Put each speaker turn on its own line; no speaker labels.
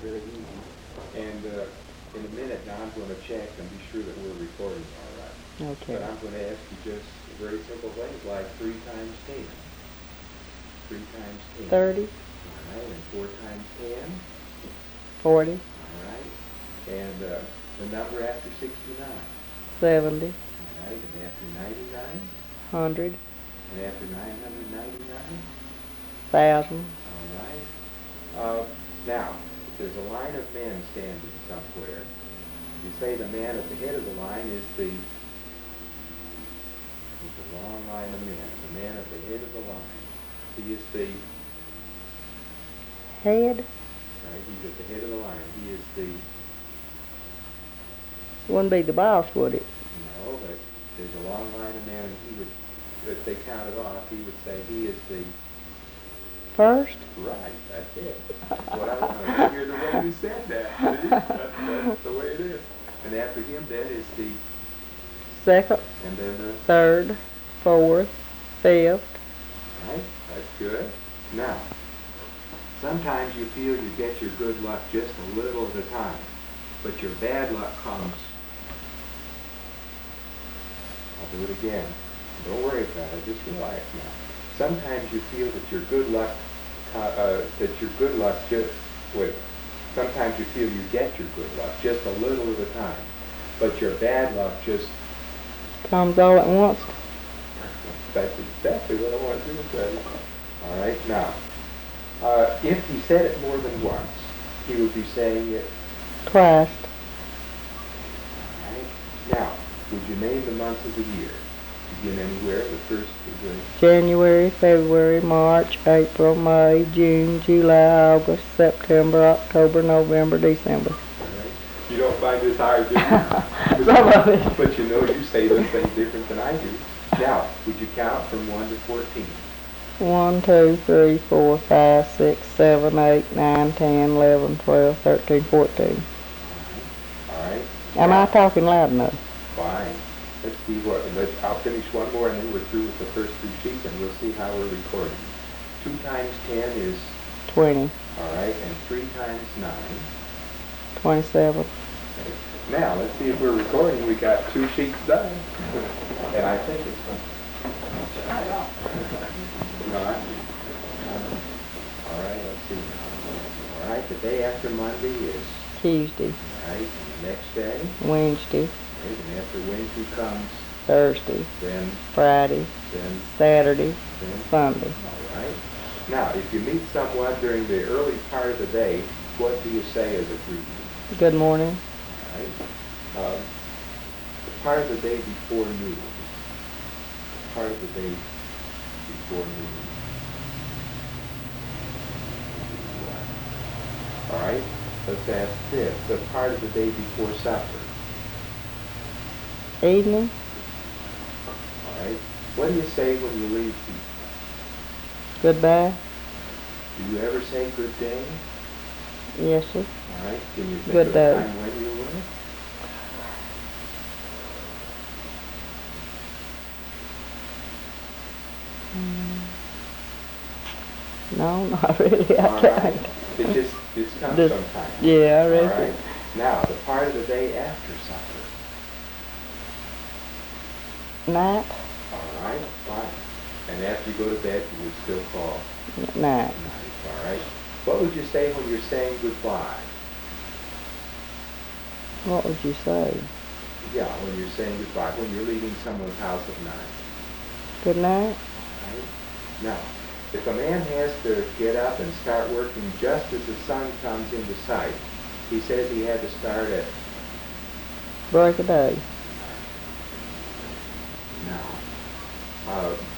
very easy. And in a minute now, I'm going to check and be sure that we're recording all right.
Okay.
But I'm going to ask you just very simple things like 3 times 10. 3 times 10.
30.
All right, and 4 times 10.
40.
All right, and the number after 69.
70.
All right, and after 99.
100.
And after 999.
1,000.
All right. Now, if there's a line of men standing somewhere, you say the man at the head of the line is the long line of men. The man at the head of the line. He is the
Head?
right. He's at the head of the line. He is the
Wouldn't be the boss, would it?
no, but there's a long line of men, and he would, if they counted off, he would say he is the
First?
right. That's it. What I want to hear the way you said that. See? That's the way it is. And after him, then is the
Second.
and then the
Third. Fourth. Fifth.
right. That's good. Now, sometimes you feel you get your good luck just a little at a time, but your bad luck comes. I'll do it again. Don't worry about it. Just relax now. Sometimes you feel that your good luck, just wait. Sometimes you feel you get your good luck just a little at a time, but your bad luck just.
Comes all at once.
That's exactly what I want you to say. All right. Now, if he said it more than once, he would be saying it.
Twice.
All right. Now, would you name the months of the year? Begin anywhere. The first is the
January, February, March, April, May, June, July, August, September, October, November, December.
all right. You don't find this hard, do you?
Some of it.
But you know you say those things different than I do. Now, would you count from 1 to 14?
1, 2, 3, 4, 5, 6, 7, 8, 9, 10, 11, 12, 13, 14.
All right.
Am I talking loud enough?
Fine. Let's see what. I'll finish one more, and then we're through with the first 2 sheets, and we'll see how we're recording. 2 times 10 is
20.
all right, and 3 times 9.
27.
Okay. Now let's see if we're recording. We got 2 sheets done, and I think it's fun. All right. All right. Let's see. All right. The day after Monday is
Tuesday.
all right. And the next day.
Wednesday.
Right, and after Wednesday comes
Thursday.
then
Friday.
then
Saturday.
then
Sunday.
all right. Now, if you meet someone during the early part of the day, what do you say as a greeting?
Good morning.
All right. The part of the day before noon. The part of the day before noon. All right. Let's ask this. The part of the day before supper.
Evening.
All right. What do you say when you leave people?
Goodbye.
Do you ever say good day?
Yes, sir.
All right. Can you think
Good
of
day.
a time when you will?
No, not really. I
All
can't.
right. It just comes
Just-
sometime.
Yeah, I
All
reckon.
right. Now, the part of the day after supper.
Night.
All right. Fine. And after you go to bed, you would still call.
Night.
All right. What would you say when you're saying goodbye?
What would you say?
Yeah, when you're saying goodbye, when you're leaving someone's house at night.
Good night.
All right. Now, if a man has to get up and start working just as the sun comes into sight, he says he had to start at
Break of day.
now.